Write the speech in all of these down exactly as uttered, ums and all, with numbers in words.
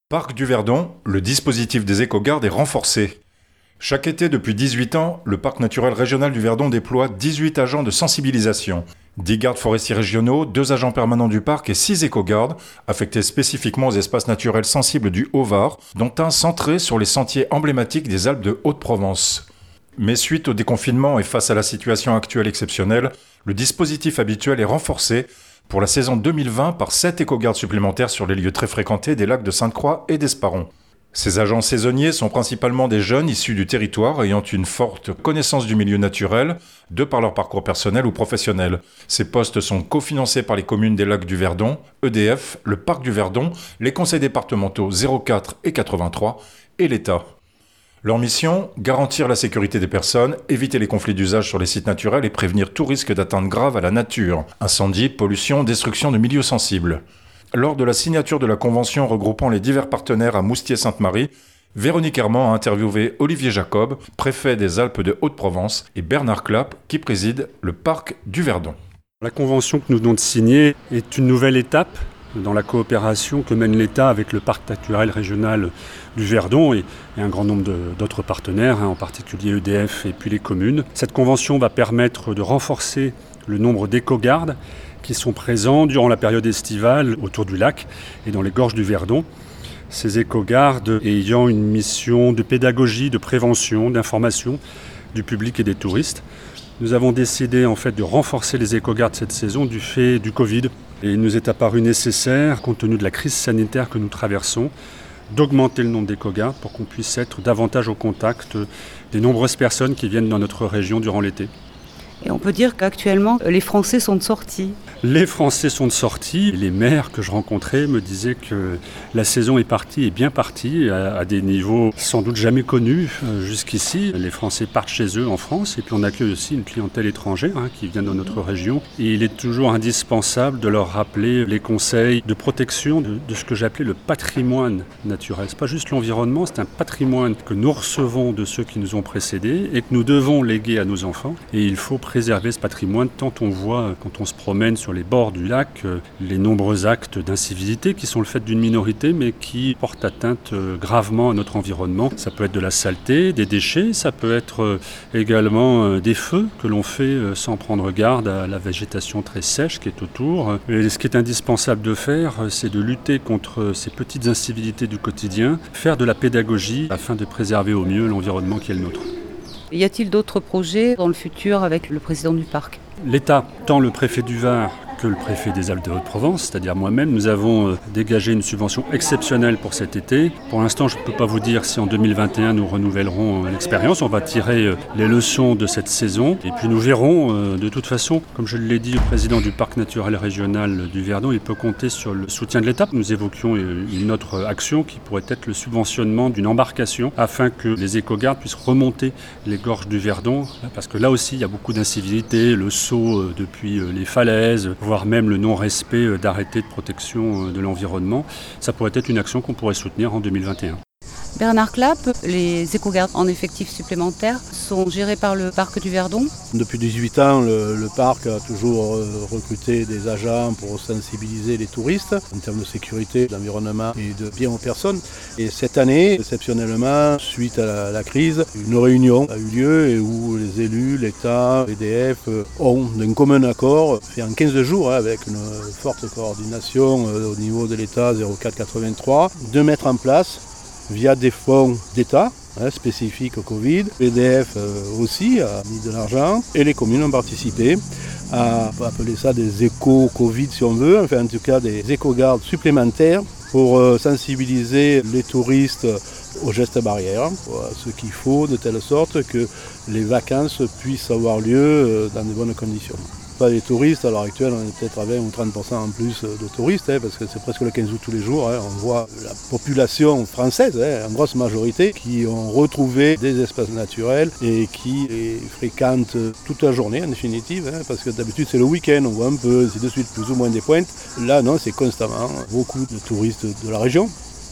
Parc du Verdon, le dispositif des éco-gardes est renforcé. Chaque été depuis dix-huit ans, le Parc naturel régional du Verdon déploie dix-huit agents de sensibilisation. dix gardes forestiers régionaux, deux agents permanents du parc et six éco-gardes, affectés spécifiquement aux espaces naturels sensibles du Haut-Var, dont un centré sur les sentiers emblématiques des Alpes de Haute-Provence. Mais suite au déconfinement et face à la situation actuelle exceptionnelle, le dispositif habituel est renforcé pour la saison deux mille vingt par sept éco-gardes supplémentaires sur les lieux très fréquentés des lacs de Sainte-Croix et d'Esparon. Ces agents saisonniers sont principalement des jeunes issus du territoire ayant une forte connaissance du milieu naturel, de par leur parcours personnel ou professionnel. Ces postes sont cofinancés par les communes des lacs du Verdon, E D F, le Parc du Verdon, les conseils départementaux zéro quatre et quatre-vingt-trois et l'État. Leur mission, garantir la sécurité des personnes, éviter les conflits d'usage sur les sites naturels et prévenir tout risque d'atteinte grave à la nature, incendie, pollution, destruction de milieux sensibles. Lors de la signature de la convention regroupant les divers partenaires à Moustier-Sainte-Marie, Véronique Herman a interviewé Olivier Jacob, préfet des Alpes de Haute-Provence, et Bernard Clapp, qui préside le Parc du Verdon. La convention que nous venons de signer est une nouvelle étape dans la coopération que mène l'État avec le Parc naturel régional du Verdon et, et un grand nombre de, d'autres partenaires, hein, en particulier E D F et puis les communes. Cette convention va permettre de renforcer le nombre d'éco-gardes qui sont présents durant la période estivale autour du lac et dans les gorges du Verdon. Ces éco-gardes ayant une mission de pédagogie, de prévention, d'information du public et des touristes. Nous avons décidé en fait de renforcer les éco-gardes cette saison du fait du Covid. Et il nous est apparu nécessaire, compte tenu de la crise sanitaire que nous traversons, d'augmenter le nombre d'éco-gardes pour qu'on puisse être davantage au contact des nombreuses personnes qui viennent dans notre région durant l'été. Et on peut dire qu'actuellement, les Français sont de sortie. Les Français sont de sortie. Les maires que je rencontrais me disaient que la saison est partie, et bien partie, à, à des niveaux sans doute jamais connus euh, jusqu'ici. Les Français partent chez eux en France et puis on accueille aussi une clientèle étrangère hein, qui vient dans notre région. Et il est toujours indispensable de leur rappeler les conseils de protection de, de ce que j'appelais le patrimoine naturel. C'est pas juste l'environnement, c'est un patrimoine que nous recevons de ceux qui nous ont précédés et que nous devons léguer à nos enfants. Et il faut préserver ce patrimoine tant on voit, quand on se promène sur les bords du lac, euh, les nombreux actes d'incivilité qui sont le fait d'une minorité mais qui portent atteinte euh, gravement à notre environnement. Ça peut être de la saleté, des déchets, ça peut être euh, également euh, des feux que l'on fait euh, sans prendre garde à la végétation très sèche qui est autour. Et ce qui est indispensable de faire, euh, c'est de lutter contre euh, ces petites incivilités du quotidien, faire de la pédagogie afin de préserver au mieux l'environnement qui est le nôtre. Y a-t-il d'autres projets dans le futur avec le président du parc ? L'État, tant le préfet du Var que le préfet des Alpes de Haute-Provence, c'est-à-dire moi-même, nous avons dégagé une subvention exceptionnelle pour cet été. Pour l'instant, je ne peux pas vous dire si en deux mille vingt et un nous renouvellerons l'expérience. On va tirer les leçons de cette saison et puis nous verrons. De toute façon, comme je l'ai dit au président du Parc naturel régional du Verdon, il peut compter sur le soutien de l'État. Nous évoquions une autre action qui pourrait être le subventionnement d'une embarcation afin que les éco-gardes puissent remonter les gorges du Verdon parce que là aussi, il y a beaucoup d'incivilité, le saut depuis les falaises, voire même le non-respect d'arrêtés de protection de l'environnement. Ça pourrait être une action qu'on pourrait soutenir en deux mille vingt et un. Bernard Clapp, les éco-gardes en effectifs supplémentaires sont gérés par le Parc du Verdon. Depuis dix-huit ans, le, le parc a toujours recruté des agents pour sensibiliser les touristes en termes de sécurité, d'environnement et de bien aux personnes. Et cette année, exceptionnellement, suite à la, la crise, une réunion a eu lieu et où les élus, l'État, l'E D F ont d'un commun accord fait en quinze jours, hein, avec une forte coordination au niveau de l'État zéro quatre quatre-vingt-trois, de mettre en place via des fonds d'État hein, spécifiques au Covid. l'E D F euh, aussi a mis de l'argent et les communes ont participé à, on peut appeler ça des éco-Covid si on veut, enfin en tout cas des éco-gardes supplémentaires pour euh, sensibiliser les touristes aux gestes barrières, à ce qu'il faut de telle sorte que les vacances puissent avoir lieu euh, dans de bonnes conditions. Pas les touristes, à l'heure actuelle on est peut-être à vingt ou trente pour cent en plus de touristes, hein, parce que c'est presque le quinze août tous les jours, hein, on voit la population française, hein, en grosse majorité, qui ont retrouvé des espaces naturels et qui les fréquentent toute la journée en définitive, hein, parce que d'habitude c'est le week-end, on voit un peu, ainsi de suite, plus ou moins des pointes. Là non, c'est constamment beaucoup de touristes de la région.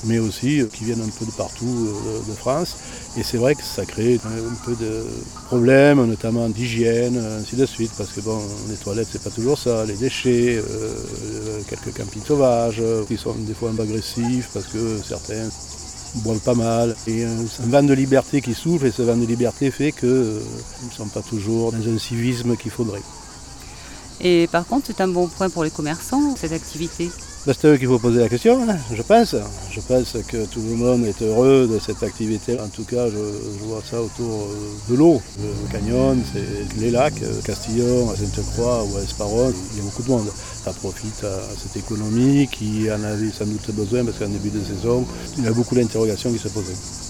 mais aussi qui viennent un peu de partout de France. Et c'est vrai que ça crée un peu de problèmes, notamment d'hygiène, ainsi de suite, parce que bon, les toilettes c'est pas toujours ça, les déchets, euh, quelques campings sauvages qui sont des fois un peu agressifs parce que certains boivent pas mal. Et un, un vent de liberté qui souffle, et ce vent de liberté fait qu'ils euh, ne sont pas toujours dans un civisme qu'il faudrait. Et par contre, c'est un bon point pour les commerçants, cette activité. Ben, c'est à eux qu'il faut poser la question, hein, je pense. Je pense que tout le monde est heureux de cette activité. En tout cas, je, je vois ça autour de l'eau. Le canyon, c'est les lacs, Castillon, à Sainte-Croix ou à Esparon, il y a beaucoup de monde. Ça profite à cette économie qui en avait sans doute besoin parce qu'en début de saison, il y a beaucoup d'interrogations qui se posaient.